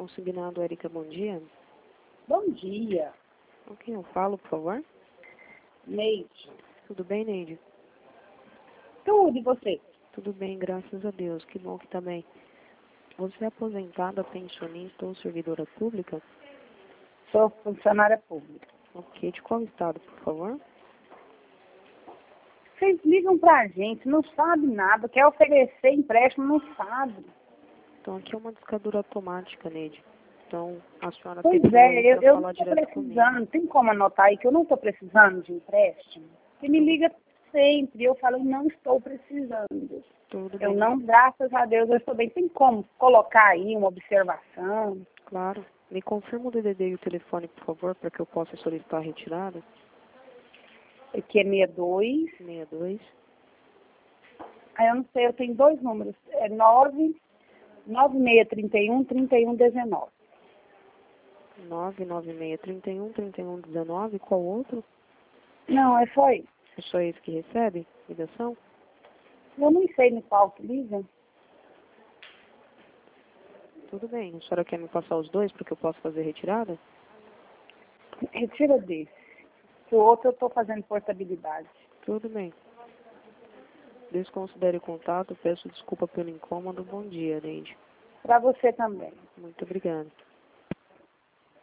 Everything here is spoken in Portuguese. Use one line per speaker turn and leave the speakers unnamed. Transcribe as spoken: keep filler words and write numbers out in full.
Consignado Érica, bom dia.
Bom dia.
Com quem eu falo, por favor?
Neide.
Tudo bem, Neide?
Tudo, e você?
Tudo bem, graças a Deus. Que bom que tá bem. Você é aposentada, pensionista ou servidora pública?
Sou funcionária pública.
Ok. De qual estado, por favor?
Vocês ligam pra gente, não sabe nada, quer oferecer empréstimo, não sabe.
Então, aqui é uma descadura automática, Neide. Então, a senhora
Pois
pediu
é,
aí
eu,
para
eu
falar
não estou
direto comigo.
precisando, tem como anotar aí que eu não estou precisando de empréstimo? Você me liga sempre, eu falo, não estou precisando.
Tudo
Eu
bem.
não, graças a Deus, eu estou bem. Tem como colocar aí uma observação?
Claro. Me confirma o D D D e o telefone, por favor, para que eu possa solicitar a retirada.
Aqui é sessenta e dois.
sessenta e dois.
Aí eu não sei, eu tenho dois números. É nove nove seis três um, três um um nove.
nove nove seis, trinta e um, trinta e um, dezenove. Qual outro?
Não, é só isso.
É só esse que recebe ligação?
Eu não sei no qual utiliza.
Tudo bem. A senhora quer me passar os dois para que eu possa fazer a retirada?
Retira desse. O outro eu estou fazendo portabilidade.
Tudo bem. Desconsidere o contato. Peço desculpa pelo incômodo. Bom dia, Neide.
Para você também.
Muito obrigada.